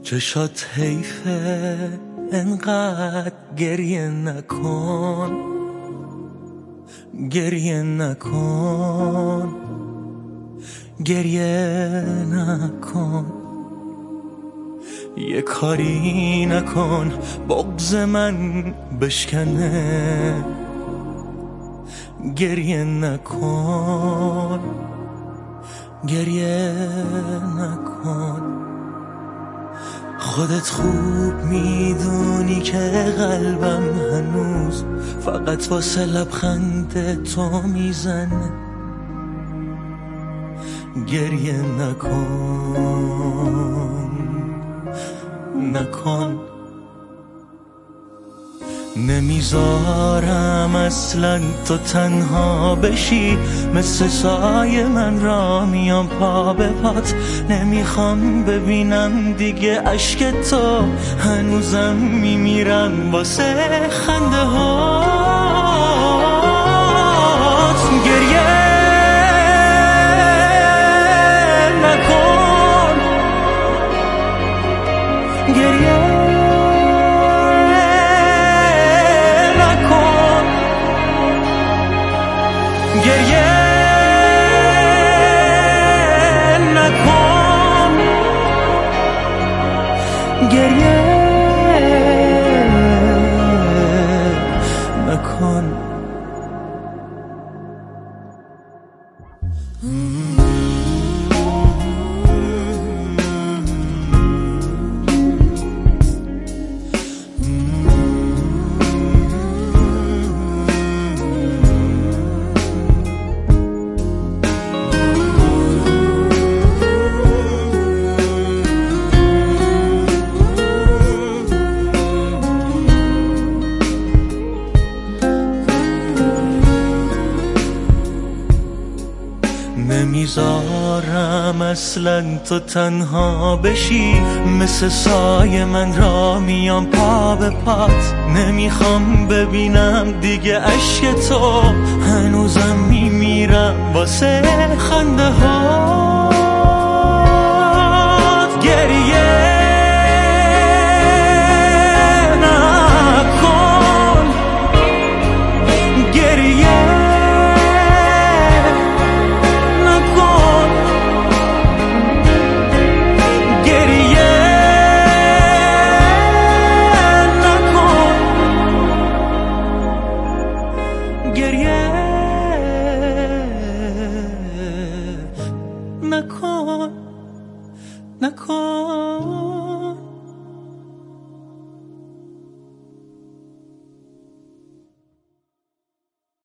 چشات حیفه انقدر گریه نکن، گریه نکن، گریه نکن. یه کاری نکن بغض من بشکنه، گریه نکن، گریه نکن. خودت خوب میدونی که قلبم هنوز فقط واسه لبخند تو میزنه، گریه نکن، نکن. نمیذارم اصلا تو تنها بشی، مثل سایه من را میام پا به پات. نمیخوام ببینم دیگه اشک تو، هنوزم میمیرم واسه خنده هات. گریه نکن، گریه گریه نکن، گریه نکن. نمیذارم اصلا تو تنها بشی، مثل سایه من را میام پا به پات. نمیخوام ببینم دیگه اشک تو، هنوزم میمیرم واسه خنده هات. گریه نکن، گریه نکن، نکن.